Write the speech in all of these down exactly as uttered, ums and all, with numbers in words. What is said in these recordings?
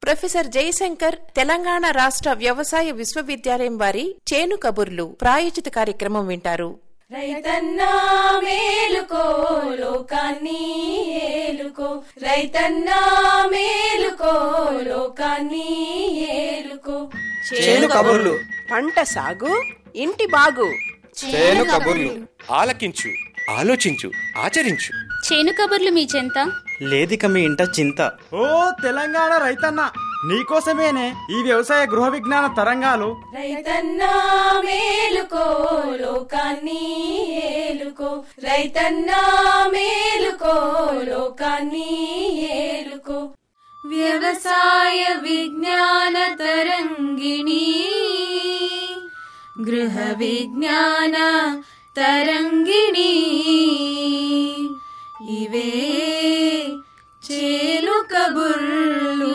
Professor Jayashankar Telangana రాష్ట్ర వ్యవసాయ విశ్వవిద్యాలయం వారి చేను కబుర్లు ప్రాయోజిత కార్యక్రమం వింటారు. రైతన్నా మేలుకో లోకాన్ని ఏలుకో, రైతన్నా మేలుకో లోకాన్ని ఏలుకో. చేను కబుర్లు, పంట సాగు ఇంటి బాగు. చేను కబుర్లు ఆలకించు, ఆలోచించు, ఆచరించు. చేను కబుర్లు మీ చెంత లేదిక మీ ఇంట చింత. ఓ తెలంగాణ రైతన్న, నీకోసమేనే ఈ వ్యవసాయ గృహ విజ్ఞాన తరంగాలు. రైతన్నా మేలుకో లోకాన్ని ఏలుకో, రైతన్నా మేలుకో లోకాన్ని ఏలుకో. వ్యవసాయ విజ్ఞాన తరంగిణి, గృహ విజ్ఞాన తరంగిణి, ఇవే చేను కబుర్లు.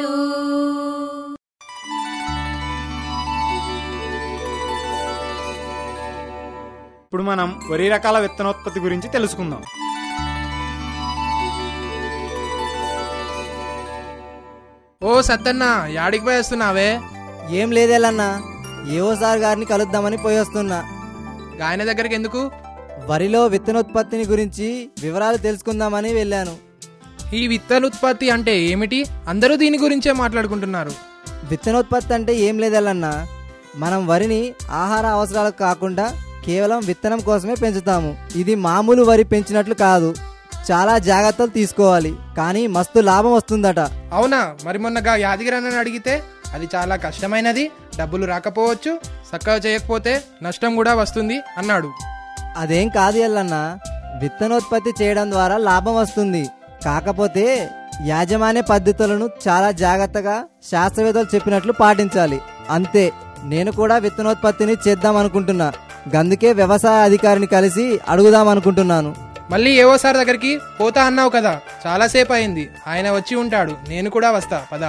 ఇప్పుడు మనం వరి రకాల విత్తనోత్పత్తి గురించి తెలుసుకుందాం. ఓ సత్తన్న, యాడికి పోయి వస్తున్నావే? ఏం లేదేలన్నా, ఏవో సార్ గారిని కలుద్దామని పోయి వస్తున్నా. ఆయన దగ్గరికి ఎందుకు? వరిలో విత్తనోత్పత్తిని గురించి వివరాలు తెలుసుకుందామని వెళ్ళాను. ఈ విత్తనోత్పత్తి అంటే ఏమిటి? అందరూ దీని గురించే మాట్లాడుకుంటున్నారు. విత్తనోత్పత్తి అంటే ఏం లేదల్లన్నా, మనం వరిని ఆహార అవసరాలకు కాకుండా కేవలం విత్తనం కోసమే పెంచుతాము. ఇది మామూలు వరి పెంచినట్లు కాదు, చాలా జాగ్రత్తలు తీసుకోవాలి, కానీ మస్తు లాభం వస్తుందట. అవునా? మరి మొన్నగా యాదగిరి అన్నని అడిగితే అది చాలా కష్టమైనది, డబ్బులు రాకపోవచ్చు, చక్కగా చేయకపోతే నష్టం కూడా వస్తుంది అన్నాడు. అదేం కాదు ఎల్లన్నా, విత్తనోత్పత్తి చేయడం ద్వారా లాభం వస్తుంది, కాకపోతే యాజమాన్య పద్ధతులను చాలా జాగ్రత్తగా శాస్త్రవేత్తలు చెప్పినట్లు పాటించాలి అంతే. నేను కూడా విత్తనోత్పత్తిని చేద్దాం అనుకుంటున్నా, అందుకే వ్యవసాయ అధికారిని కలిసి అడుగుదాం అనుకుంటున్నాను. మళ్ళీ ఏవో సార్ దగ్గరికి పోతా అన్నావు కదా, చాలాసేపు అయింది, ఆయన వచ్చి ఉంటాడు, నేను కూడా వస్తా, పద.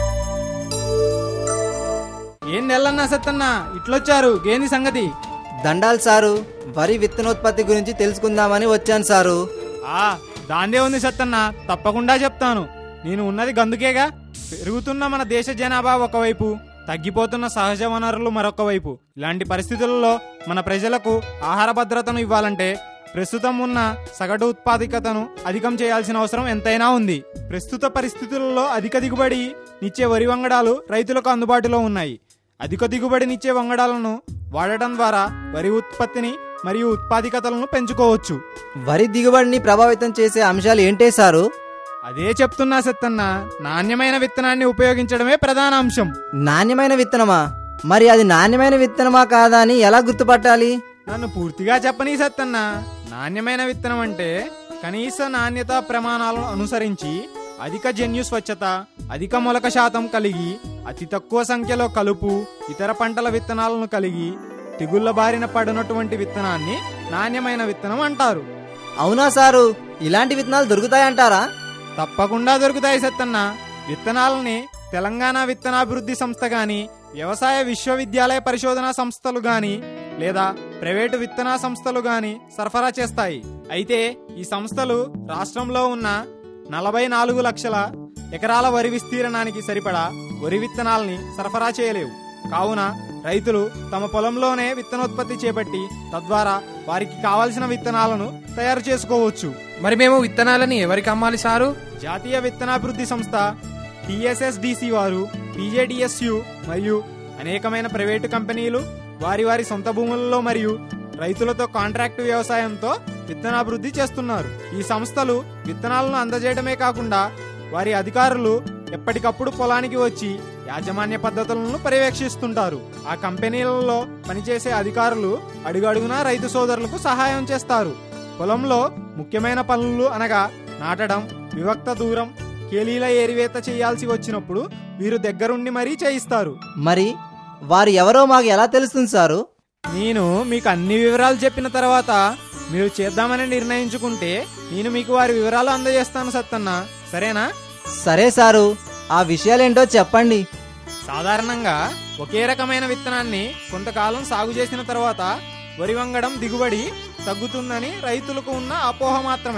ఏం నెలన్నా సత్తన్నా, ఇట్లొచ్చారు, గేని సంగతి? దండాలు సారు, వరి విత్తనోత్పత్తి గురించి తెలుసుకుందామని వచ్చాను సారు. ఆ దాందే ఉంది సత్తన్నా, తప్పకుండా చెప్తాను. నేను ఉన్నది గందుకేగా. పెరుగుతున్న మన దేశ జనాభా ఒకవైపు, తగ్గిపోతున్న సహజ వనరులు మరొక వైపు. ఇలాంటి పరిస్థితులలో మన ప్రజలకు ఆహార భద్రతను ఇవ్వాలంటే ప్రస్తుతం ఉన్న సగటు ఉత్పాదకతను అధికం చేయాల్సిన అవసరం ఎంతైనా ఉంది. ప్రస్తుత పరిస్థితులలో అధిక దిగుబడి నిచ్చే వరి వంగడాలు రైతులకు అందుబాటులో ఉన్నాయి. అధిక దిగుబడినిచ్చే వంగడాలను వాడటం ద్వారా వరి ఉత్పత్తిని మరియు ఉత్పాదకతలను పెంచుకోవచ్చు. వరి దిగుబడిని ప్రభావితం చేసే అంశాలు ఏంటే సారు? అదే చెప్తున్నా సత్తన్న, నాణ్యమైన విత్తనాన్ని ఉపయోగించడమే ప్రధాన అంశం. నాణ్యమైన విత్తనమా? మరి అది నాణ్యమైన విత్తనమా కాదా అని ఎలా గుర్తుపట్టాలి? నన్ను పూర్తిగా చెప్పనీ సత్తన్న. నాణ్యమైన విత్తనం అంటే కనీస నాణ్యతా ప్రమాణాలను అనుసరించి అధిక జన్యు స్వచ్ఛత, అధిక మొలక శాతం కలిగి, అతి తక్కువ సంఖ్యలో కలుపు, ఇతర పంటల విత్తనాలను కలిగి, తెగుళ్ల బారిన పడినటువంటి విత్తనాన్ని నాణ్యమైన విత్తనం అంటారు. అవునా సారు, ఇలాంటి విత్తనాలు దొరుకుతాయంటారా? తప్పకుండా దొరుకుతాయి సత్తన్న. విత్తనాలని తెలంగాణ విత్తనాభివృద్ధి సంస్థ గాని, వ్యవసాయ విశ్వవిద్యాలయ పరిశోధనా సంస్థలు గాని, లేదా ప్రైవేటు విత్తనా సంస్థలు గాని సరఫరా చేస్తాయి. అయితే ఈ సంస్థలు రాష్ట్రంలో ఉన్న నలభై నాలుగు లక్షల ఎకరాల వరి విస్తీర్ణానికి సరిపడా వరి విత్తనాలని సరఫరా చేయలేవు. కావున రైతులు తమ పొలంలోనే విత్తనోత్పత్తి చేపట్టి తద్వారా వారికి కావలసిన విత్తనాలను తయారు చేసుకోవచ్చు. మరి మేము విత్తనాలని ఎవరికి అమ్మాలి సారు? జాతీయ విత్తనాభివృద్ధి సంస్థ, టిఎస్ఎస్డిసి వారు, పిజేడిఎస్యు మరియు అనేకమైన ప్రైవేటు కంపెనీలు వారి వారి సొంత భూములలో మరియు రైతులతో కాంట్రాక్టు వ్యవసాయంతో విత్తనాభివృద్ధి చేస్తున్నారు. ఈ సంస్థలు విత్తనాలను అందజేయడమే కాకుండా వారి అధికారులు ఎప్పటికప్పుడు పొలానికి వచ్చి యాజమాన్య పద్ధతులను పర్యవేక్షిస్తుంటారు. ఆ కంపెనీలలో పనిచేసే అధికారులు అడుగడుగునా రైతు సోదరులకు సహాయం చేస్తారు. పొలంలో ముఖ్యమైన పనులు అనగా నాటడం, వివక్త దూరం, కేలీల ఏరివేత చేయాల్సి వచ్చినప్పుడు వీరు దగ్గరుండి మరీ చేయిస్తారు. మరి వారు ఎవరో మాకు ఎలా తెలుస్తుంది సారు? నేను మీకు అన్ని వివరాలు చెప్పిన తర్వాత మీరు చేద్దామని నిర్ణయించుకుంటే నేను మీకు వారి వివరాలు అందజేస్తాను సత్తన్న, సరేనా? సరే సారు, ఆ విషయాలేంటో చెప్పండి. సాధారణంగా ఒకే రకమైన విత్తనాన్ని కొంతకాలం సాగు చేసిన తర్వాత వరి వంగడం దిగుబడి తగ్గుతుందని రైతులకు ఉన్న అపోహ మాత్రమే.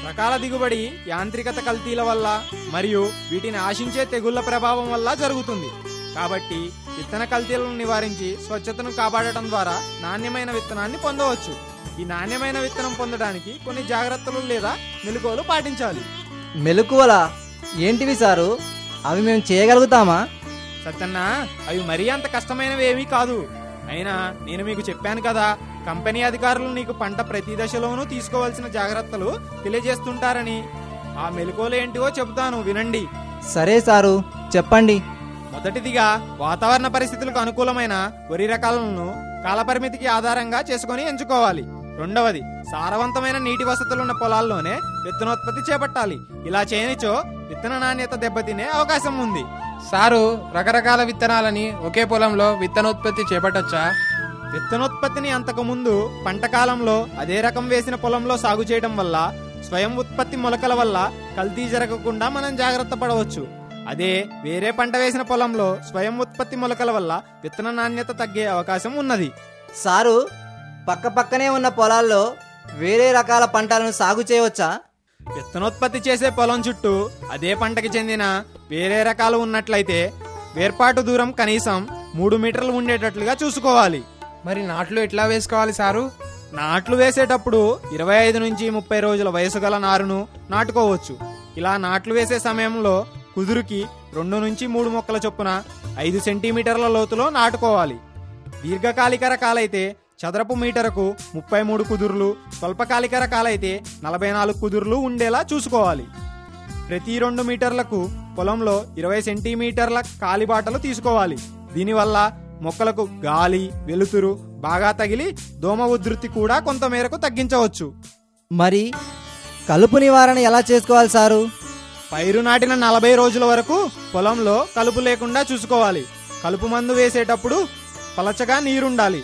రకాల దిగుబడి యాంత్రికత కల్తీల వల్ల మరియు వీటిని ఆశించే తెగుళ్ల ప్రభావం వల్ల జరుగుతుంది. కాబట్టి విత్తన కల్తీలను నివారించి స్వచ్ఛతను కాపాడటం ద్వారా నాణ్యమైన విత్తనాన్ని పొందవచ్చు. ఈ నాణ్యమైన విత్తనం పొందడానికి కొన్ని జాగ్రత్తలు లేదా మెలకువలు పాటించాలి. మెలకువలా ఏంటివి సారు? అవి మేము చేయగలుగుతామా? సత్యన్న, అవి మరీ అంత కష్టమైనవి ఏమీ కాదు. అయినా నేను మీకు చెప్పాను కదా, కంపెనీ అధికారులు నీకు పంట ప్రతి దశలోనూ తీసుకోవాల్సిన జాగ్రత్తలు తెలియజేస్తుంటారని. ఆ మెలకువలు ఏంటివో చెబుతాను, వినండి. సరే సారు, చెప్పండి. మొదటిదిగా, వాతావరణ పరిస్థితులకు అనుకూలమైన వరి రకాలను కాలపరిమితికి ఆధారంగా చేసుకుని ఎంచుకోవాలి. రెండవది, సారవంతమైన నీటి వసతులున్న పొలాల్లోనే విత్తనోత్పత్తి చేపట్టాలి. ఇలా చేయనిచో విత్తన నాణ్యత దెబ్బతినే అవకాశం ఉంది. సారు, రకరకాల విత్తనాలని ఒకే పొలంలో విత్తనోత్పత్తి చేపట్టొచ్చా? విత్తనోత్పత్తిని అంతకు ముందు పంట కాలంలో అదే రకం వేసిన పొలంలో సాగు చేయడం వల్ల స్వయం ఉత్పత్తి మొలకల వల్ల కల్తీ జరగకుండా మనం జాగ్రత్త పడవచ్చు. అదే వేరే పంట వేసిన పొలంలో స్వయం ఉత్పత్తి మొలకల వల్ల విత్తన నాణ్యత తగ్గే అవకాశం ఉన్నది. సారు, పక్క పక్కనే ఉన్న పొలాల్లో వేరే రకాల పంటలను సాగు చేయవచ్చా? విత్తనోత్పత్తి చేసే పొలం చుట్టూ అదే పంటకి చెందిన వేరే రకాలు ఉన్నట్లయితే వేర్పాటు దూరం కనీసం మూడు మీటర్లు ఉండేటట్లుగా చూసుకోవాలి. మరి నాట్లు ఎట్లా వేసుకోవాలి సారు? నాట్లు వేసేటప్పుడు ఇరవై ఐదు నుంచి ముప్పై రోజుల వయసు గల నారును నాటుకోవచ్చు. ఇలా నాట్లు వేసే సమయంలో కుదురుకి రెండు నుంచి మూడు మొక్కల చొప్పున ఐదు సెంటీమీటర్ల లోతులో నాటుకోవాలి. దీర్ఘకాలిక రకాలైతే చదరపు మీటరుకు ముప్పై మూడు కుదుర్లు, స్వల్పకాలిక రకాలైతే నలభై నాలుగు కుదుర్లు ఉండేలా చూసుకోవాలి. ప్రతి రెండు మీటర్లకు పొలంలో ఇరవై సెంటీమీటర్ల కాలిబాటలు తీసుకోవాలి. దీనివల్ల మొక్కలకు గాలి, వెలుతురు బాగా తగిలి దోమ ఉధృతి కూడా కొంతమేరకు తగ్గించవచ్చు. మరి కలుపు నివారణ ఎలా చేసుకోవాలి సారు? పైరు నాటిన నలభై రోజుల వరకు పొలంలో కలుపు లేకుండా చూసుకోవాలి. కలుపు మందు వేసేటప్పుడు పలచగా నీరుండాలి.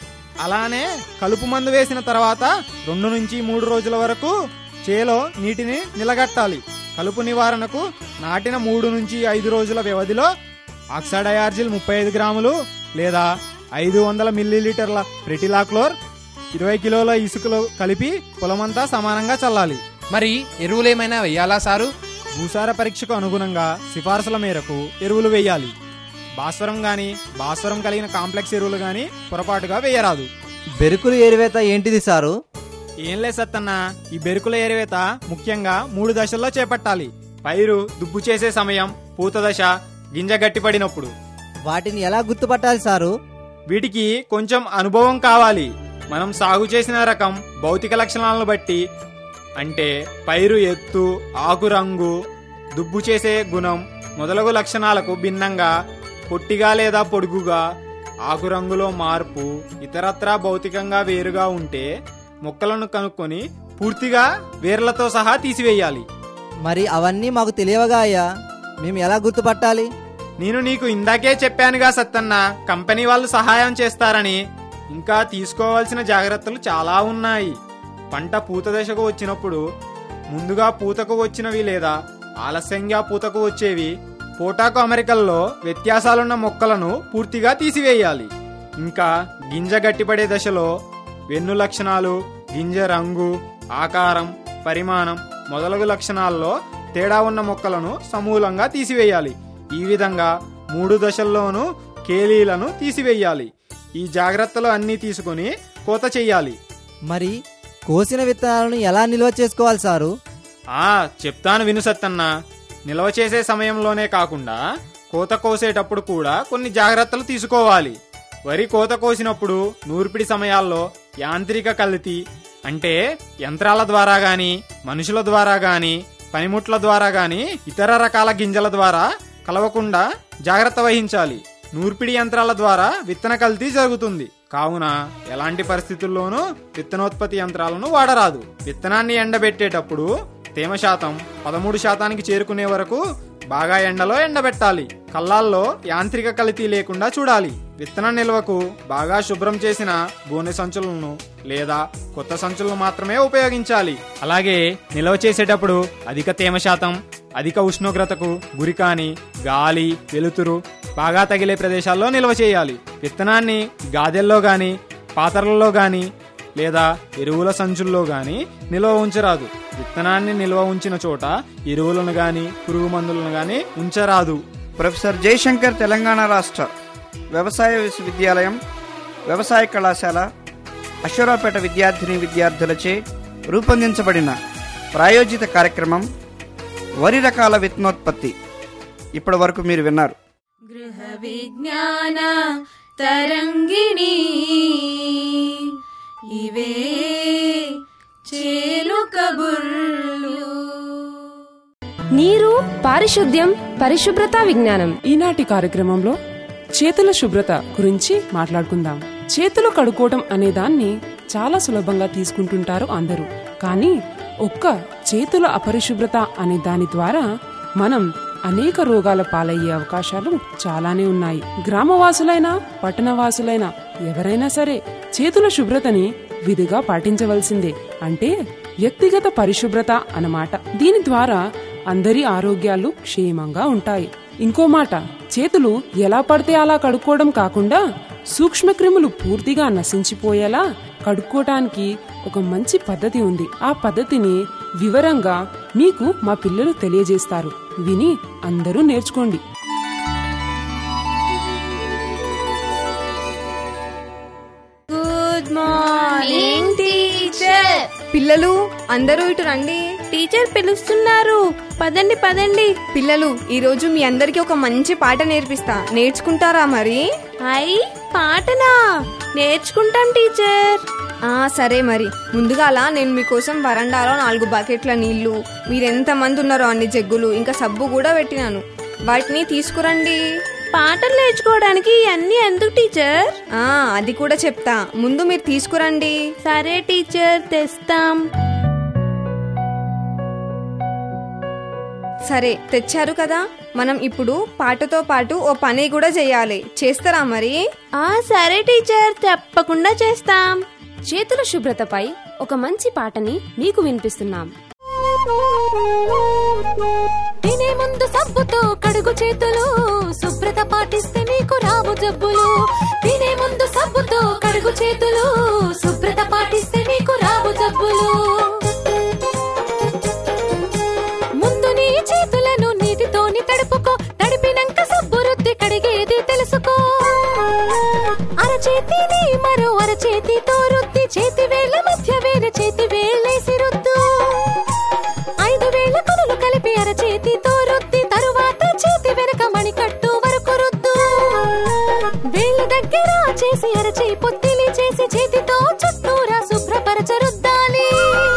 అలానే కలుపు మందు వేసిన తర్వాత రెండు నుంచి మూడు రోజుల వరకు చేలో నీటిని నిలగట్టాలి. కలుపు నివారణకు నాటిన మూడు నుంచి ఐదు రోజుల వ్యవధిలో ఆక్సాడయార్జిల్ ముప్పై ఐదు గ్రాములు లేదా ఐదు వందల మిల్లీలీటర్ల ప్రెటిలాక్లోర్ ఇరవై కిలోల ఇసుకలో కలిపి పొలమంతా సమానంగా చల్లాలి. మరి ఎరువులేమైనా వెయ్యాలా సారు? భూసార పరీక్షకు అనుగుణంగా సిఫార్సుల మేరకు ఎరువులు వేయాలి. భాస్వరం గాని భాస్వరం కలిగిన కాంప్లెక్స్ ఎరువులు గాని పొరపాటుగా వేయరాదు. బెరుకులు ఏరివేత ఏంటిది సారు? ఏం లే సత్తన్న, ఈ బెరుకుల ఏరివేత ముఖ్యంగా మూడు దశల్లో చేపట్టాలి. పైరు దుబ్బు చేసే సమయం, పూత దశ, గింజ గట్టిపడినప్పుడు. వాటిని ఎలా గుర్తుపట్టాలి సారు? వీటికి కొంచెం అనుభవం కావాలి. మనం సాగు చేసిన రకం, భౌతిక లక్షణాలను బట్టి, అంటే పైరు ఎత్తు, ఆకు రంగు, దుబ్బు చేసే గుణం మొదలగు లక్షణాలకు భిన్నంగా పొట్టిగా లేదా పొడుగుగా, ఆకు రంగులో మార్పు, ఇతరత్రా భౌతికంగా వేరుగా ఉంటే మొక్కలను కనుక్కొని పూర్తిగా వేర్లతో సహా తీసివేయాలి. మరి అవన్నీ మాకు తెలియవగా అయ్యా, మేము ఎలా గుర్తుపట్టాలి? నేను నీకు ఇందాకే చెప్పానుగా సత్తన్న, కంపెనీ వాళ్ళు సహాయం చేస్తారని. ఇంకా తీసుకోవాల్సిన జాగ్రత్తలు చాలా ఉన్నాయి. పంట పూత దశకు వచ్చినప్పుడు ముందుగా పూతకు వచ్చినవి లేదా ఆలస్యంగా పూతకు వచ్చేవి, పోటాకు అమరికల్లో వ్యత్యాసాలున్న మొక్కలను పూర్తిగా తీసివేయాలి. ఇంకా గింజ గట్టిపడే దశలో వెన్ను లక్షణాలు, గింజ రంగు, ఆకారం, పరిమాణం మొదలగు లక్షణాల్లో తేడా ఉన్న మొక్కలను సమూలంగా తీసివేయాలి. ఈ విధంగా మూడు దశల్లోనూ కేలీలను తీసివేయాలి. ఈ జాగ్రత్తలు అన్నీ తీసుకుని కోత చెయ్యాలి. మరి కోసిన విత్తనాలను ఎలా నిల్వ చేసుకోవాలి సారు? ఆ చెప్తాను విను సత్తన్న. నిల్వ చేసే సమయంలోనే కాకుండా కోత కోసేటప్పుడు కూడా కొన్ని జాగ్రత్తలు తీసుకోవాలి. వరి కోత కోసినప్పుడు నూర్పిడి సమయాల్లో యాంత్రిక కల్తీ, అంటే యంత్రాల ద్వారా గాని, మనుషుల ద్వారా గాని, పనిముట్ల ద్వారా గాని, ఇతర రకాల గింజల ద్వారా కలవకుండా జాగ్రత్త వహించాలి. నూర్పిడి యంత్రాల ద్వారా విత్తన కల్తీ జరుగుతుంది. కావున ఎలాంటి పరిస్థితుల్లోనూ విత్తనోత్పత్తి యంత్రాలను వాడరాదు. విత్తనాన్ని ఎండబెట్టేటప్పుడు తేమ శాతం పదమూడు శాతానికి చేరుకునే వరకు బాగా ఎండలో ఎండబెట్టాలి. కళ్ళాల్లో యాంత్రిక కల్తీ లేకుండా చూడాలి. విత్తన నిల్వకు బాగా శుభ్రం చేసిన గోనె సంచులను లేదా కొత్త సంచులను మాత్రమే ఉపయోగించాలి. అలాగే నిల్వ చేసేటప్పుడు అధిక తేమ శాతం, అధిక ఉష్ణోగ్రతకు గురికాని, గాలి, వెలుతురు బాగా తగిలే ప్రదేశాల్లో నిల్వ చేయాలి. విత్తనాన్ని గాదెల్లో గాని, పాత్రలలో గాని లేదా ఎరువుల సంచుల్లో గాని నిల్వ ఉంచరాదు. విత్తనాన్ని నిల్వ ఉంచిన చోట ఎరువులను గాని పురుగు మందులను గాని ఉంచరాదు. ప్రొఫెసర్ జయశంకర్ తెలంగాణ రాష్ట్ర వ్యవసాయ విశ్వవిద్యాలయం వ్యవసాయ కళాశాల అశ్వరావుపేట విద్యార్థిని విద్యార్థులచే రూపొందించబడిన ప్రాయోజిత కార్యక్రమం వరి రకాల విత్తనోత్పత్తి ఇప్పటి వరకు మీరు విన్నారు. గృహ విజ్ఞాన తరంగిణి ఇవే చేలు కబుర్లు. నీరు, పారిశుద్ధ్యం, పరిశుభ్రత విజ్ఞానం. ఈనాటి కార్యక్రమంలో చేతుల శుభ్రత గురించి మాట్లాడుకుందాం. చేతులు కడుక్కోవటం అనే దాన్ని చాలా సులభంగా తీసుకుంటుంటారు అందరూ. కానీ ఒక్క చేతుల అపరిశుభ్రత అనే దాని ద్వారా మనం అనేక రోగాల పాలయ్యే అవకాశాలు చాలానే ఉన్నాయి. గ్రామవాసులైనా పట్టణవాసులైనా ఎవరైనా సరే చేతుల శుభ్రతని విధిగా పాటించవలసిందే. అంటే వ్యక్తిగత పరిశుభ్రత అన్నమాట. దీని ద్వారా అందరి ఆరోగ్యాలు క్షేమంగా ఉంటాయి. ఇంకో మాట, చేతులు ఎలా పడితే అలా కడుక్కోవడం కాకుండా సూక్ష్మక్రిములు పూర్తిగా నశించిపోయేలా కడుక్కోవటానికి ఒక మంచి పద్ధతి ఉంది. ఆ పద్ధతిని వివరంగా మీకు మా పిల్లలు తెలియజేస్తారు. విని అందరూ నేర్చుకోండి. Good morning teacher. పిల్లలు అందరూ ఇటు రండి. టీచర్ పిలుస్తున్నారు. పదండి పదండి. పిల్లలు, ఈ రోజు మీ అందరికి ఒక మంచి పాట నేర్పిస్తా. నేర్చుకుంటారా మరి? అయ్ పాటనా? నేర్చుకుంటాం టీచర్. ఆ సరే మరి. ముందుగాల నేను మీకోసం వరండాలో నాలుగు బకెట్ల నీళ్లు, మీరెంత మంది ఉన్నారో అన్ని జగ్గులు, ఇంకా సబ్బు కూడా పెట్టినాను. వాటిని తీసుకురండి. పాటలు నేర్చుకోవడానికి అన్ని ఎందుకు టీచర్? ఆ అది కూడా చెప్తా. ముందు మీరు తీసుకురండి. సరే టీచర్, తెస్తాం. సరే తెచ్చారు కదా. మనం ఇప్పుడు పాటతో పాటు ఓ పని కూడా చేయాలి. చేస్తారా మరి? ఆ సరే టీచర్, తప్పకుండా చేస్తాం. చేతుల శుభ్రతపై ఒక మంచి పాటని మీకు వినిపిస్తున్నాం. తినే ముందు సబ్బుతో కడుగు చేతులు, శుభ్రత పాటిస్తే నీకు రావు జబ్బులు. తినే ముందు సబ్బుతో కడుగు చేతులు, శుభ్రత పాటిస్తే నీకు రావు జబ్బులు. ముందు నీ చేతులను నీటితోని తడుపుకో, తడిపినంక సబ్బు రుద్ది కడిగేది తెలుసుకో. అరచేతిని మరో అరచేతితో రుద్ది, చేతి వేళ్ల మధ్య వేరే చేతి వేళ్ళేసి రుద్దు. ఐదు వేళ్ల కొనలు కలిపి అరచేతితో రుద్ది, తరువాత చేతి వెనక మణికట్టు వరకు రుద్దు. వేళ్ల దగ్గర చేసి అరచేయి పొత్తిలి చేసి చేతితో చుట్టూరా శుభ్రపరచ రుద్దాలి.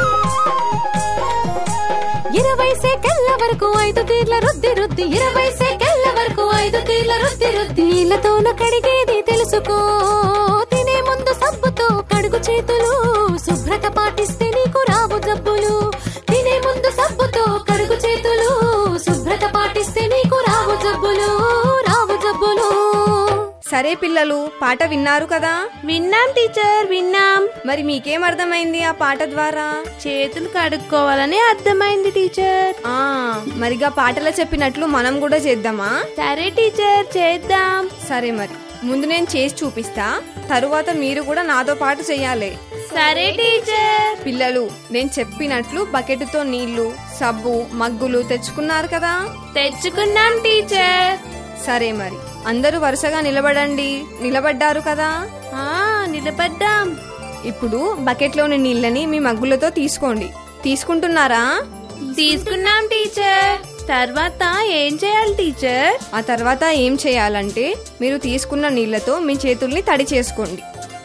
ఇరవై సెకన్ల వరకు ఐదు తీర్ల రుద్ది రుద్ది, ఇరవై సెకన్ల వరకు ఐదు తీర్ల రుద్ది రుద్ది, నీళ్లతోన కడిగేది తెలుసుకో. తినే ముందు సబ్బుతో కడుగు చేతులు, శుభ్రత పాటిస్తే నీకు రావు జబ్బులు. తినే ముందు సబ్బుతో కడుగు చేతులు, శుభ్రత పాటిస్తే నీకు రావు జబ్బులు, రావు జబ్బులు. సరే పిల్లలు, పాట విన్నారు కదా? విన్నాం టీచర్, విన్నాం. మరి మీకేం అర్థమైంది ఆ పాట ద్వారా? చేతులు కడుక్కోవాలని అర్థమైంది టీచర్. ఆ మరిగా పాటలో చెప్పినట్లు మనం కూడా చేద్దామా? సరే టీచర్, చేద్దాం. సరే మరి, ముందు నేను చేసి చూపిస్తా, తరువాత మీరు కూడా నాతో పాటు చెయ్యాలి. సరే టీచర్. పిల్లలు, నేను చెప్పినట్లు బకెట్తో నీళ్లు, సబ్బు, మగ్గులు తెచ్చుకున్నారు కదా? తెచ్చుకున్నాం టీచర్. సరే మరి, అందరూ వరుసగా నిలబడండి. నిలబడ్డారు కదా? ఆ నిలబడ్డాం. ఇప్పుడు బకెట్లోని నీళ్ళని మీ మగ్గులతో తీసుకోండి. తీసుకుంటున్నారా? తీసుకున్నాం టీచర్. తర్వాత ఏం చేయాలి టీచర్? ఆ తర్వాత ఏం చేయాలంటే, మీరు తీసుకున్న నీళ్లతో మీ చేతుల్ని తడి చేసుకోండి.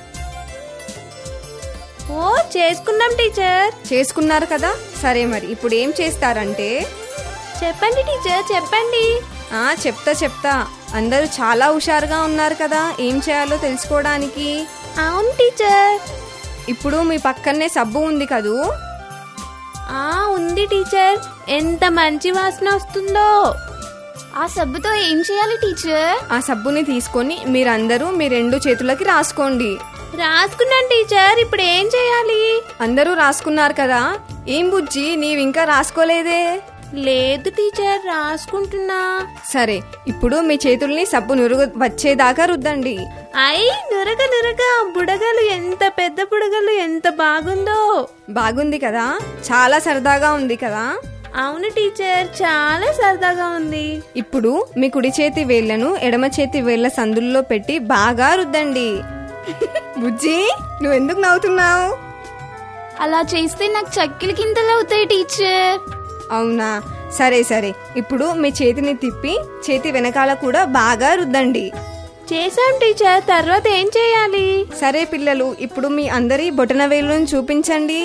ఓ చేసుకున్నాం టీచర్. చేసుకున్నారు కదా? సరే మరి, ఇప్పుడు ఏం చేస్తారంటే, చెప్పండి టీచర్, చెప్పండి. ఆ చెప్తా చెప్తా. అందరూ చాలా హుషారుగా ఉన్నారు కదా ఏం చేయాలో తెలుసుకోవడానికి. అవును టీచర్. ఇప్పుడు మీ పక్కనే సబ్బు ఉంది కదూ? ఆ ఉంది టీచర్. ఎంత మంచి వాసన వస్తుందో. ఆ సబ్బుతో ఏం చేయాలి టీచర్? ఆ సబ్బుని తీసుకొని మీరందరూ మీ రెండు చేతులకి రాసుకోండి. రాసుకున్నాను టీచర్. ఇప్పుడు ఏం చేయాలి? అందరూ రాసుకున్నారు కదా. ఏం బుజ్జి, నీవింకా రాసుకోలేదే? లేదు టీచర్, రాసుకుంటున్నా. సరే, ఇప్పుడు మీ చేతుల్ని సబ్బు నురుగు వచ్చేదాకా రుద్దండి. అయ్ నురగ నురగ, బుడగలు ఎంత పెద్ద బుడగలు, ఎంత బాగుందో. బాగుంది కదా, చాలా సరదాగా ఉంది కదా. అవును టీచర్, చాలా సరదాగా ఉంది. ఇప్పుడు మీ కుడి చేతి వేళ్లను ఎడమ చేతి వేళ్ల సందుల్లో పెట్టి బాగా రుద్దండి. బుజ్జి, నువ్వెందుకు నవ్వుతున్నావు? అలా చేస్తే నాకు చక్కెల కిందలు అవుతాయి టీచర్. అవునా, సరే సరే. ఇప్పుడు మీ చేతిని తిప్పి చేతి వెనకాల కూడా బాగా రుద్దండి. చేశాం టీచర్, తర్వాత ఏం చేయాలి? సరే పిల్లలు, ఇప్పుడు మీ అందరి బొటన వేలును చూపించండి.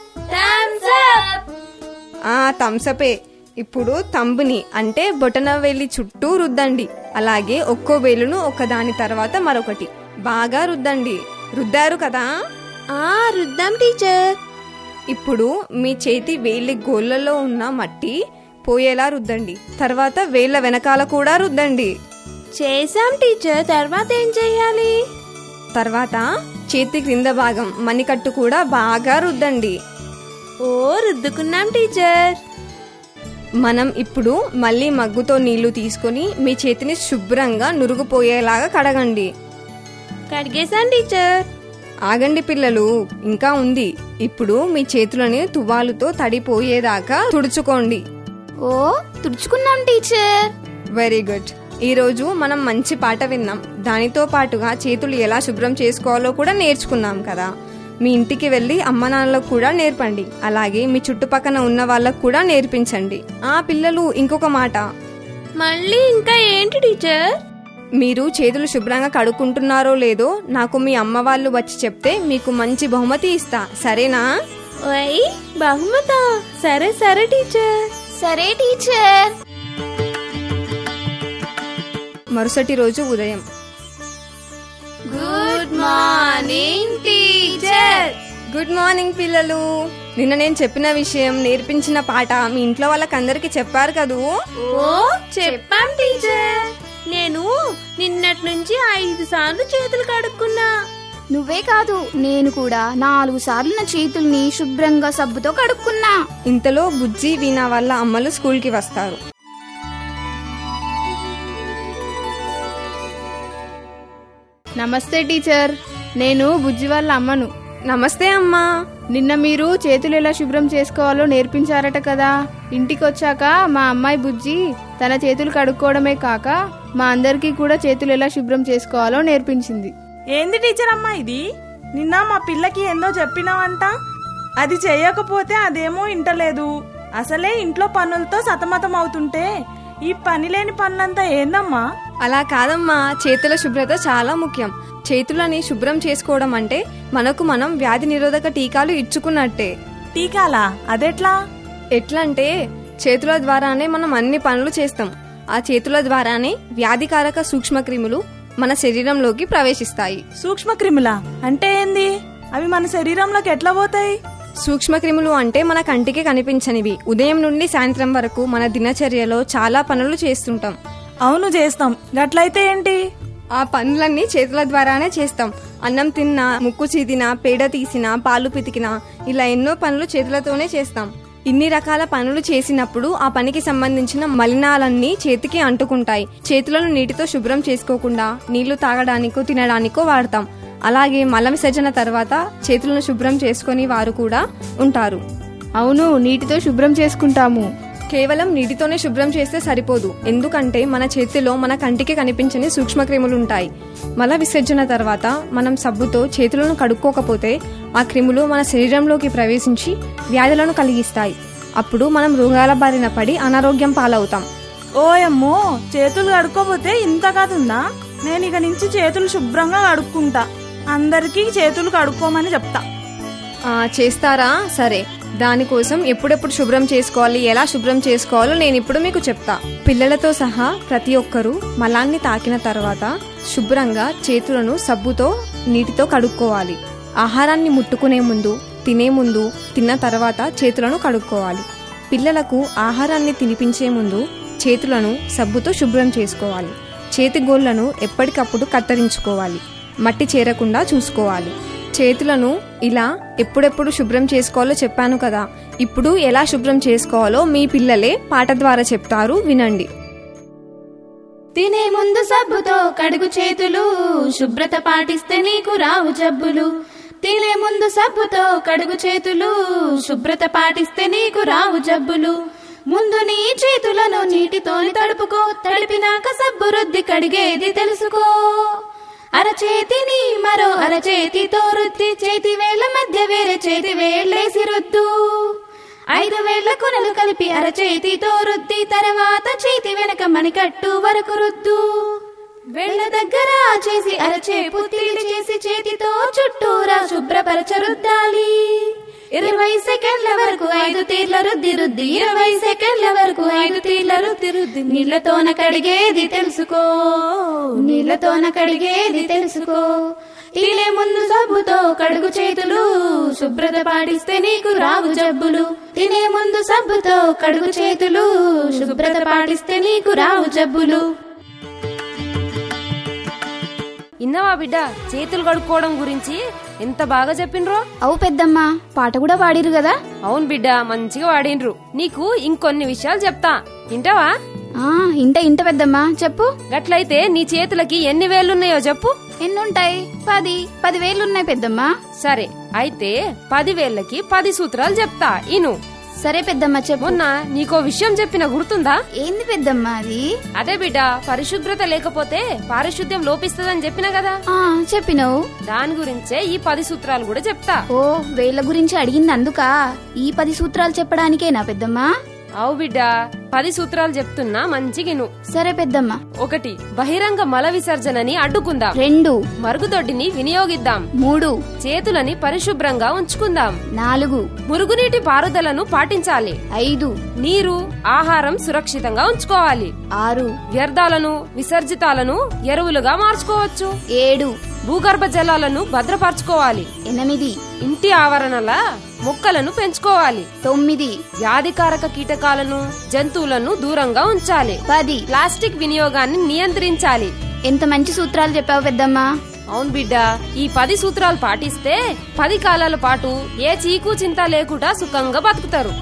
ఆ థమ్సపే. ఇప్పుడు తంబుని అంటే బొటన వేలి చుట్టూ రుద్దండి. అలాగే ఒక్కో వేలును ఒకదాని తర్వాత మరొకటి బాగా రుద్దండి. రుద్దారు కదా? ఆ రుద్దాం టీచర్. ఇప్పుడు మీ చేతి వేలి గోళ్ళలో ఉన్న మట్టి పోయేలా రుద్దండి. తర్వాత వేళ్ల వెనకాల కూడా రుద్దండి. చేశాం టీచర్, తర్వాత ఏం చెయ్యాలి? తర్వాత చేతి క్రింద భాగం మణికట్టు కూడా బాగా రుద్దండి. ఓ రుద్దుకున్నాం టీచర్. మనం ఇప్పుడు మళ్ళీ మగ్గుతో నీళ్లు తీసుకొని మీ చేతిని శుభ్రంగా నురుగుపోయేలాగా కడగండి. కడిగేశాం టీచర్. ఆగండి పిల్లలు, ఇంకా ఉంది. ఇప్పుడు మీ చేతులని తువ్వాలుతో తడిపోయేదాకా తుడుచుకోండి. ఓ తుడుచుకున్నాం టీచర్. Very good. ఈ రోజు మనం మంచి పాట విన్నాం. దానితో పాటుగా చేతులు ఎలా శుభ్రం చేసుకోవాలో కూడా నేర్చుకున్నాం కదా. మీ ఇంటికి వెళ్ళి అమ్మ నాన్నలకు కూడా నేర్పండి. అలాగే మీ చుట్టుపక్కన ఉన్న వాళ్ళకు కూడా నేర్పించండి. ఆ పిల్లలు, ఇంకొక మాట. మళ్ళీ ఇంకా ఏంటి టీచర్? మీరు చేతులు శుభ్రంగా కడుక్కుంటున్నారో లేదో నాకు మీ అమ్మ వాళ్ళు వచ్చి చెప్తే మీకు మంచి బహుమతి ఇస్తా, సరేనా? వై బహుమతా? సరే సరే టీచర్. సరే టీచర్. మరుసటి రోజు ఉదయం. Good morning teacher. Good morning పిల్లలు. నిన్న నేను చెప్పిన విషయం, నేర్పించిన పాట మీ ఇంట్లో వాళ్ళకందరికి చెప్పారు కదూ? ఓ చెప్పాం టీచర్. నేను నిన్నటి నుంచి ఐదు సార్లు చేతులు కడుక్కున్నా. నువ్వే కాదు, నేను కూడా నాలుగు సార్లు నా చేతుల్ని శుభ్రంగా సబ్బుతో కడుక్కున్నా. ఇంతలో బుజ్జి, వీణా వాళ్ళ అమ్మలు స్కూల్ కి వస్తారు. నమస్తే టీచర్, నేను బుజ్జి వాళ్ళ అమ్మను. నమస్తే అమ్మా. నిన్న మీరు చేతులు ఎలా శుభ్రం చేసుకోవాలో నేర్పించారట కదా. ఇంటికి వచ్చాక మా అమ్మాయి బుజ్జి తన చేతులు కడుక్కోవడమే కాక మా అందరికీ కూడా చేతులు ఎలా శుభ్రం చేసుకోవాలో నేర్పించింది. ఏంది టీచర్ అమ్మా ఇది? నిన్న మా పిల్లకి ఎన్నో చెప్పినావంట, అది చెయ్యకపోతే అదేమో ఇంటలేదు. అసలే ఇంట్లో పనులతో సతమతం అవుతుంటే ఈ పని లేని పనులంతా ఏందమ్మా? అలా కాదమ్మా, చేతుల శుభ్రత చాలా ముఖ్యం. చేతులని శుభ్రం చేసుకోవడం అంటే మనకు మనం వ్యాధి నిరోధక టీకాలు ఇచ్చుకున్నట్టే. టీకాలా? అదెట్లా? ఎట్లంటే చేతుల ద్వారానే మనం అన్ని పనులు చేస్తాం. ఆ చేతుల ద్వారానే వ్యాధికారక సూక్ష్మక్రిములు మన శరీరంలోకి ప్రవేశిస్తాయి. సూక్ష్మక్రిములా అంటే ఏంది? అవి మన శరీరంలోకి ఎట్లా పోతాయి? సూక్ష్మక్రిములు అంటే మన కంటికి కనిపించనివి. ఉదయం నుండి సాయంత్రం వరకు మన దినచర్యలో చాలా పనులు చేస్తుంటాం. అవును చేస్తాం. గట్లయితే ఏంటి? ఆ పనులన్నీ చేతుల ద్వారానే చేస్తాం. అన్నం తిన్నా, ముక్కు చీదినా, పేడ తీసినా, పాలు పితికినా, ఇలా ఎన్నో పనులు చేతులతోనే చేస్తాం. ఇన్ని రకాల పనులు చేసినప్పుడు ఆ పనికి సంబంధించిన మలినాలన్నీ చేతికి అంటుకుంటాయి. చేతులను నీటితో శుభ్రం చేసుకోకుండా నీళ్లు తాగడానికో తినడానికో వాడతాం. అలాగే మల విసర్జన తర్వాత చేతులను శుభ్రం చేసుకుని వారు కూడా ఉంటారు. అవును, నీటితో శుభ్రం చేసుకుంటాము. కేవలం నీటితోనే శుభ్రం చేస్తే సరిపోదు. ఎందుకంటే మన చేతిలో మన కంటికి కనిపించని సూక్ష్మక్రిములు ఉంటాయి. మల విసర్జన తర్వాత మనం సబ్బుతో చేతులను కడుక్కోకపోతే ఆ క్రిములు మన శరీరంలోకి ప్రవేశించి వ్యాధులను కలిగిస్తాయి. అప్పుడు మనం రోగాల బారిన పడి అనారోగ్యం పాలవుతాం. ఓయమ్మో, చేతులు కడుక్కోపోతే ఇంత కాదుందా? నేను ఇక నుంచి చేతులు శుభ్రంగా కడుక్కుంటా. అందరికీ చేతులు కడుక్కోమని చెప్తా. చేస్తారా? సరే. దానికోసం ఎప్పుడెప్పుడు శుభ్రం చేసుకోవాలి, ఎలా శుభ్రం చేసుకోవాలో నేను ఇప్పుడు మీకు చెప్తా. పిల్లలతో సహా ప్రతి ఒక్కరూ మలాన్ని తాకిన తర్వాత శుభ్రంగా చేతులను సబ్బుతో నీటితో కడుక్కోవాలి. ఆహారాన్ని ముట్టుకునే ముందు, తినే ముందు, తిన్న తర్వాత చేతులను కడుక్కోవాలి. పిల్లలకు ఆహారాన్ని తినిపించే ముందు చేతులను సబ్బుతో శుభ్రం చేసుకోవాలి. చేతి గోళ్లను ఎప్పటికప్పుడు కత్తిరించుకోవాలి. మట్టి చేరకుండా చూసుకోవాలి. చేతులను ఇలా ఎప్పుడెప్పుడు శుభ్రం చేసుకోవాలో చెప్పాను కదా. ఇప్పుడు ఎలా శుభ్రం చేసుకోవాలో మీ పిల్లలే పాట ద్వారా చెప్తారు, వినండి. తినే ముందు సబ్బుతో కడుగు చేతులు, శుభ్రత పాటిస్తే నీకు రావు జబ్బులు. తినే ముందు సబ్బుతో కడుగు చేతులు, శుభ్రత పాటిస్తే నీకు రావు జబ్బులు. ముందు నీ చేతులను నీటితోని తడుపుకో, తడిపినాక సబ్బు రుద్ది కడిగేది తెలుసుకో. అరచేతిని మరో అరచేతితో రుద్ది, చేతి వేళ్ల మధ్య వేరే చేతి వేళ్ళేసి రుద్దు. ఐదు వేళ్ల కొనలు కలిపి అరచేతితో రుద్ది, తర్వాత చేతి వెనక మణికట్టు వరకు రుద్దు. వేళ్ల దగ్గర చేసి అరచేపు తీలి చేసి చేతితో చుట్టూరా శుభ్రపరచ రుద్దాలి. ఇరవై సెకండ్ల వరకు ఐదు తీర్ల రుద్ది రుద్ది, ఇరవై సెకండ్ల వరకు ఐదు తీర్ల రుద్ది రుద్ది. నీళ్లతోన కడిగేది తెలుసుకో, నీళ్లతోన కడిగేది తెలుసుకో. తినే ముందు సబ్బుతో కడుగు చేతులు, శుభ్రత పాటిస్తే నీకు రావు జబ్బులు. తినే ముందు సబ్బుతో కడుగు చేతులు, శుభ్రత పాటిస్తే నీకు రావు జబ్బులు. ఇన్నవా బిడ్డ, చేతులు కడుక్కోవడం గురించి ఎంత బాగా చెప్పిండ్రో. అవు పెద్దమ్మా, పాట కూడా వాడిరు కదా. అవును బిడ్డ, మంచిగా వాడిండ్రు. నీకు ఇంకొన్ని విషయాలు చెప్తా, వింటావా? ఇంట ఇంట పెద్దమ్మా, చెప్పు. గట్లయితే నీ చేతులకి ఎన్ని వేళ్లున్నాయో చెప్పు. ఎన్నుంటాయి? పది పది వేళ్లున్నాయి పెద్దమ్మా. సరే, అయితే పది వేళ్లకి పది సూత్రాలు చెప్తా, ఇను. సరే పెద్దమ్మా, చెప్పు. మొన్న నీకో విషయం చెప్పిన గుర్తుందా? ఏంది పెద్దమ్మా అది? అదే బిడ్డ, పరిశుభ్రత లేకపోతే పారిశుద్ధ్యం లోపిస్తదని చెప్పిన కదా. చెప్పినవు. దాని గురించే ఈ పది సూత్రాలు కూడా చెప్తా. ఓ, వేళ్ల గురించి అడిగింది అందుకా ఈ పది సూత్రాలు చెప్పడానికేనా పెద్దమ్మా? అవు బిడ్డ, పది సూత్రాలు చెప్తున్నా, మంచిగిను. సరే పెద్దమ్మా. ఒకటి, బహిరంగ మల విసర్జనని అడ్డుకుందాం. రెండు, మరుగుదొడ్డిని వినియోగిద్దాం. మూడు, చేతులని పరిశుభ్రంగా ఉంచుకుందాం. నాలుగు, మురుగునీటి పారుదలను పాటించాలి. ఐదు, నీరు ఆహారం సురక్షితంగా ఉంచుకోవాలి. ఆరు, వ్యర్థాలను విసర్జితాలను ఎరువులుగా మార్చుకోవచ్చు. ఏడు, భూగర్భ జలాలను భద్రపరచుకోవాలి. ఎనిమిది, ఇంటి ఆవరణల మొక్కలను పెంచుకోవాలి. తొమ్మిది, వ్యాధికారక కీటకాలను జంతువులను దూరంగా ఉంచాలి. పది, ప్లాస్టిక్ వినియోగాన్ని నియంత్రించాలి. ఎంత మంచి సూత్రాలు చెప్పావు పెద్దమ్మా. అవును బిడ్డ, ఈ పది సూత్రాలు పాటిస్తే పది కాలాల పాటు ఏ చీకు చింత లేకుండా సుఖంగా బతుకుతారు.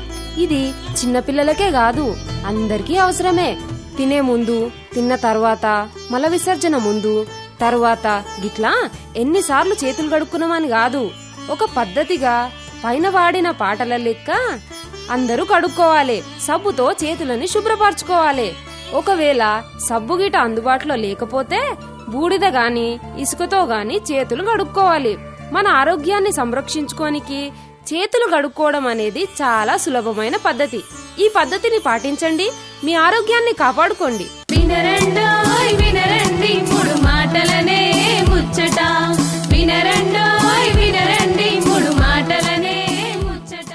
ఇది చిన్నపిల్లలకే కాదు, అందరికీ అవసరమే. తినే ముందు, తిన్న తర్వాత, మల విసర్జన ముందు, తర్వాత గిట్లా ఎన్నిసార్లు చేతులు కడుక్కున్నామని కాదు, ఒక పద్ధతిగా పైన వాడిన పాటల లెక్క అందరూ కడుక్కోవాలి. సబ్బుతో చేతులని శుభ్రపరచుకోవాలి. ఒకవేళ సబ్బు గిట అందుబాటులో లేకపోతే బూడిద గాని ఇసుకతో గాని చేతులు కడుక్కోవాలి. మన ఆరోగ్యాన్ని సంరక్షించుకోనికి చేతులు కడుక్కోవడం అనేది చాలా సులభమైన పద్ధతి. ఈ పద్ధతిని పాటించండి, మీ ఆరోగ్యాన్ని కాపాడుకోండి. వినరండోయ్ వినరండి మూడు మాటలనే ముచ్చట, వినరండోయ్ వినరండి మూడు మాటలనే ముచ్చట.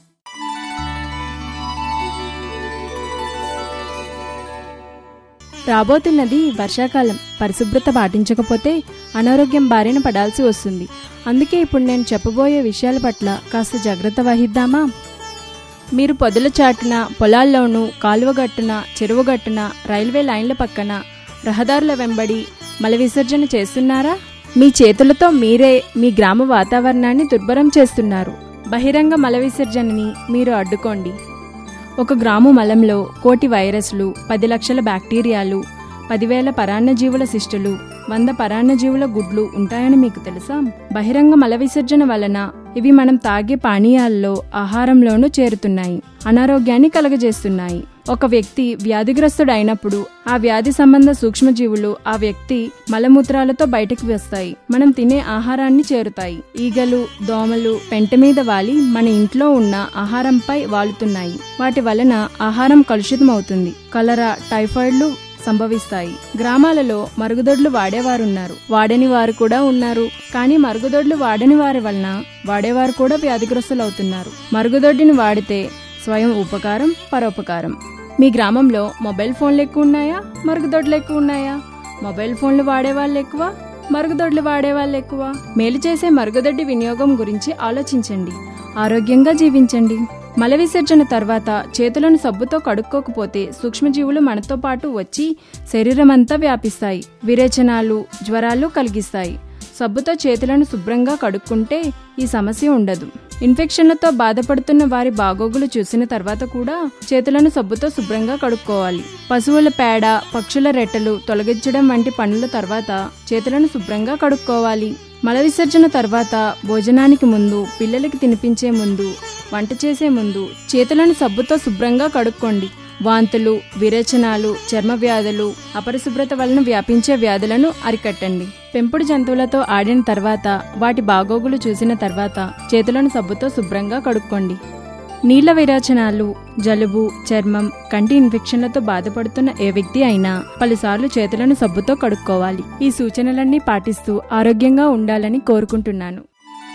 రాబోతున్నది వర్షాకాలం. పరిశుభ్రత పాటించకపోతే అనారోగ్యం బారిన పడాల్సి వస్తుంది. అందుకే ఇప్పుడు నేను చెప్పబోయే విషయాల పట్ల కాస్త జాగ్రత్త వహిద్దామా? మీరు పొదల చాటున, పొలాల్లోనూ, కాలువగట్టున, చెరువుగట్టున, రైల్వే లైన్ల పక్కన, రహదారుల వెంబడి మల విసర్జన చేస్తున్నారా? మీ చేతులతో మీరే మీ గ్రామ వాతావరణాన్ని దుర్భరం చేస్తున్నారు. బహిరంగ మల విసర్జనని మీరు అడ్డుకోండి. ఒక గ్రాము మలంలో కోటి వైరస్లు, పది లక్షల బ్యాక్టీరియాలు, పదివేల పరాన్నజీవుల శిష్టులు, వంద పరాన్నజీవుల గుడ్లు ఉంటాయని మీకు తెలుసా? బహిరంగ మల విసర్జన వలన ఇవి మనం తాగే పానీయాల్లో, ఆహారంలోనూ చేరుతున్నాయి, అనారోగ్యాన్ని కలగజేస్తున్నాయి. ఒక వ్యక్తి వ్యాధిగ్రస్తుడు అయినప్పుడు ఆ వ్యాధి సంబంధ సూక్ష్మజీవులు ఆ వ్యక్తి మలమూత్రాలతో బయటకు వస్తాయి, మనం తినే ఆహారాన్ని చేరుతాయి. ఈగలు, దోమలు పెంట మీద వాలి మన ఇంట్లో ఉన్న ఆహారంపై వాలుతున్నాయి. వాటి వలన ఆహారం కలుషితమవుతుంది. కలరా, టైఫాయిడ్లు సంభవిస్తాయి. గ్రామాలలో మరుగుదొడ్లు వాడేవారున్నారు, వాడని వారు కూడా ఉన్నారు. కానీ మరుగుదొడ్లు వాడని వారి వలన వాడేవారు కూడా వ్యాధిగ్రస్తులవుతున్నారు. మరుగుదొడ్డిని వాడితే స్వయం ఉపకారం, పరోపకారం. మీ గ్రామంలో మొబైల్ ఫోన్లు ఎక్కువ ఉన్నాయా, మరుగుదొడ్లు ఎక్కువ ఉన్నాయా? మొబైల్ ఫోన్లు వాడేవాళ్ళు ఎక్కువ, మరుగుదొడ్లు వాడేవాళ్ళు ఎక్కువ. మేలు చేసే మరుగుదొడ్డి వినియోగం గురించి ఆలోచించండి. ఆరోగ్యంగా జీవించండి. మల విసర్జన తర్వాత చేతులను సబ్బుతో కడుక్కోకపోతే సూక్ష్మజీవులు మనతో పాటు వచ్చి శరీరమంతా వ్యాపిస్తాయి, విరేచనాలు, జ్వరాలు కలిగిస్తాయి. సబ్బుతో చేతులను శుభ్రంగా కడుక్కుంటే ఈ సమస్య ఉండదు. ఇన్ఫెక్షన్లతో బాధపడుతున్న వారి బాగోగులు చూసిన తర్వాత కూడా చేతులను సబ్బుతో శుభ్రంగా కడుక్కోవాలి. పశువుల పేడ, పక్షుల రెట్టలు తొలగించడం వంటి పనుల తర్వాత చేతులను శుభ్రంగా కడుక్కోవాలి. మల విసర్జన తర్వాత, భోజనానికి ముందు, పిల్లలకి తినిపించే ముందు, వంట చేసే ముందు చేతులను సబ్బుతో శుభ్రంగా కడుక్కోండి. వాంతులు, విరేచనాలు, చర్మ వ్యాధులు, అపరిశుభ్రత వలన వ్యాపించే వ్యాధులను అరికట్టండి. పెంపుడు జంతువులతో ఆడిన తర్వాత, వాటి బాగోగులు చూసిన తర్వాత చేతులను సబ్బుతో శుభ్రంగా కడుక్కోండి. నీళ్ల విరేచనాలు, జలుబు, చర్మం, కంటి ఇన్ఫెక్షన్లతో బాధపడుతున్న ఏ వ్యక్తి అయినా పలుసార్లు చేతులను సబ్బుతో కడుక్కోవాలి. ఈ సూచనలన్నీ పాటిస్తూ ఆరోగ్యంగా ఉండాలని కోరుకుంటున్నాను.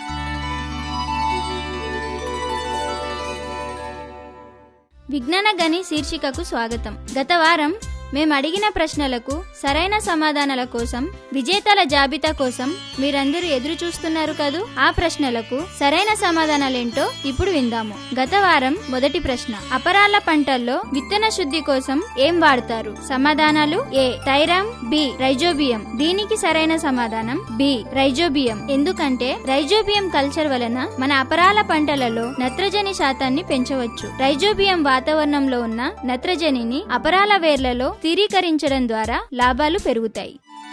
విజ్ఞాన గని శీర్షికకు స్వాగతం. గత వారం మేము అడిగిన ప్రశ్నలకు సరైన సమాధానాల కోసం, విజేతల జాబితా కోసం మీరందరూ ఎదురు చూస్తున్నారు కదూ. ఆ ప్రశ్నలకు సరైన సమాధానాలేంటో ఇప్పుడు విందాము. గత వారం మొదటి ప్రశ్న, అపరాల పంటల్లో విత్తన శుద్ధి కోసం ఏం వాడతారు? సమాధానాలు: ఏ థైరామ్, బి రైజోబియం. దీనికి సరైన సమాధానం బి రైజోబియం. ఎందుకంటే రైజోబియం కల్చర్ వలన మన అపరాల పంటలలో నత్రజని శాతాన్ని పెంచవచ్చు. రైజోబియం వాతావరణంలో ఉన్న నత్రజనిని అపరాల వేర్లలో స్థిరీకరించడం ద్వారా లాభాలు పెరుగుతాయి.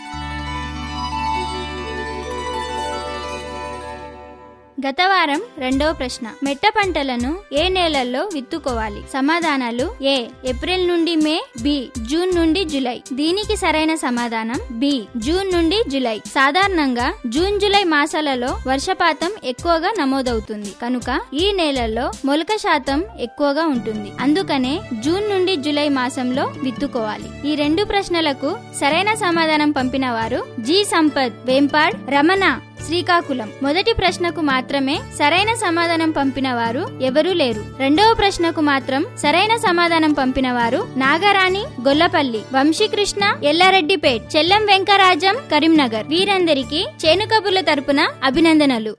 గత వారం రెండవ ప్రశ్న, మెట్ట పంటలను ఏ నెలల్లో విత్తుకోవాలి? సమాధానాలు: ఏ ఏప్రిల్ నుండి మే, బి జూన్ నుండి జూలై. దీనికి సరైన సమాధానం బి జూన్ నుండి జూలై. సాధారణంగా జూన్ జూలై మాసాలలో వర్షపాతం ఎక్కువగా నమోదవుతుంది కనుక ఈ నెలల్లో మొలక శాతం ఎక్కువగా ఉంటుంది. అందుకనే జూన్ నుండి జూలై మాసంలో విత్తుకోవాలి. ఈ రెండు ప్రశ్నలకు సరైన సమాధానం పంపిన వారు జి సంపత్, వేంపాడ్, రమణ, శ్రీకాకుళం. మొదటి ప్రశ్నకు మాత్రమే సరైన సమాధానం పంపిన వారు ఎవరూ లేరు. రెండవ ప్రశ్నకు మాత్రం సరైన సమాధానం పంపిన వారు నాగరాణి, గొల్లపల్లి, వంశీకృష్ణ, ఎల్లారెడ్డిపేట్, చెల్లం వెంకరాజం, కరీంనగర్. వీరందరికీ చేను కబుర్ల తరపున అభినందనలు.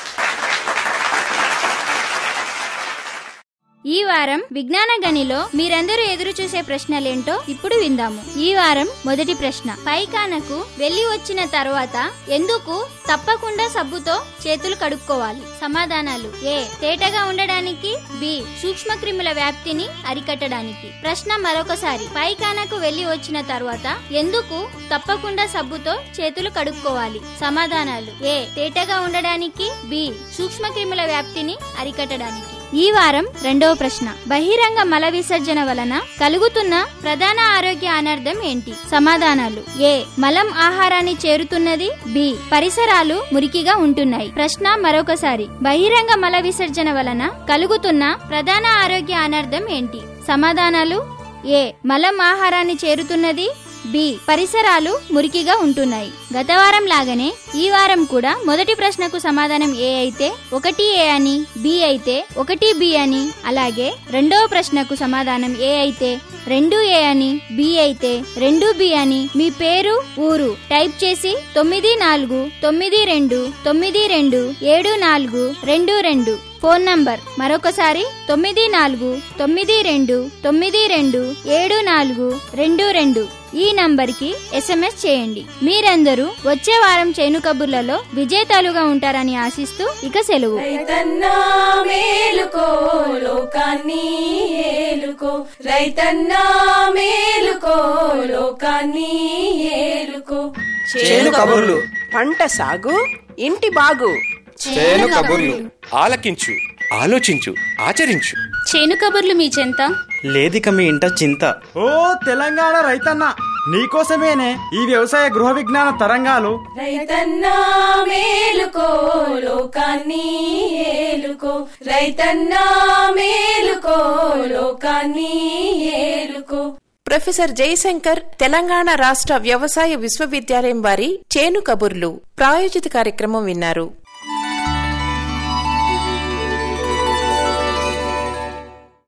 ఈ వారం విజ్ఞాన గనిలో మీరందరూ ఎదురు చూసే ప్రశ్నలేంటో ఇప్పుడు విందాము. ఈ వారం మొదటి ప్రశ్న, పైకానకు వెళ్లి వచ్చిన తర్వాత ఎందుకు తప్పకుండా సబ్బుతో చేతులు కడుక్కోవాలి? సమాధానాలు: ఏ తేటగా ఉండడానికి, బి సూక్ష్మ క్రిముల వ్యాప్తిని అరికట్టడానికి. ప్రశ్న మరొకసారి, పైకానకు వెళ్లి వచ్చిన తర్వాత ఎందుకు తప్పకుండా సబ్బుతో చేతులు కడుక్కోవాలి? సమాధానాలు: ఏ తేటగా ఉండడానికి, బి సూక్ష్మ క్రిముల వ్యాప్తిని అరికట్టడానికి. ఈ వారం రెండవ ప్రశ్న, బహిరంగ మల విసర్జన వలన కలుగుతున్న ప్రధాన ఆరోగ్య అనర్థం ఏంటి? సమాధానాలు: ఏ మలం ఆహారాన్ని చేరుతున్నది, బి పరిసరాలు మురికిగా ఉంటున్నాయి. ప్రశ్న మరొకసారి, బహిరంగ మల విసర్జన వలన కలుగుతున్న ప్రధాన ఆరోగ్య అనర్థం ఏంటి? సమాధానాలు: ఏ మలం ఆహారాన్ని చేరుతున్నది, బి పరిసరాలు మురికిగా ఉంటున్నాయి. గత వారం లాగానే ఈ వారం కూడా మొదటి ప్రశ్నకు సమాధానం ఏ అయితే ఒకటి ఏ అని, బి అయితే ఒకటి బి అని, అలాగే రెండవ ప్రశ్నకు సమాధానం ఏ అయితే రెండు ఏ అని, బి అయితే రెండు బి అని మీ పేరు, ఊరు టైప్ చేసి తొమ్మిది నాలుగు తొమ్మిది రెండు తొమ్మిది రెండు ఏడు నాలుగు రెండు రెండు ఫోన్ నంబర్ మరొకసారి తొమ్మిది నాలుగు తొమ్మిది రెండు తొమ్మిది రెండు ఏడు నాలుగు రెండు రెండు ఈ నంబర్ కి ఎస్ఎంఎస్ చేయండి. మీరందరూ వచ్చే వారం చేను కబుర్లలో విజేతలుగా ఉంటారని ఆశిస్తూ ఇక సెలవు. రైతన్నా మేలుకో లోకాన్ని ఏలుకో, రైతన్నా మేలుకో లోకాన్ని ఏలుకో. చేను కబుర్లు, పంట సాగు, ఇంటి బాగు. చేను కబుర్లు ఆలకించు, ఆలోచించు, ఆచరించు. చేను కబుర్లు మీ చెంత లేదిక మీ ఇంట చింత. ఓ తెలంగాణ రైతన్న, నీకోసమేనే ఈ వ్యవసాయ గృహ విజ్ఞాన తరంగాలు. రైతన్నా మేలుకో లోకాన్ని ఏలుకో, రైతన్నా మేలుకో లోకాన్ని ఏలుకో. ప్రొఫెసర్ జయశంకర్ తెలంగాణ రాష్ట్ర వ్యవసాయ విశ్వవిద్యాలయం వారి చేను కబుర్లు ప్రాయోజిత కార్యక్రమం విన్నారు.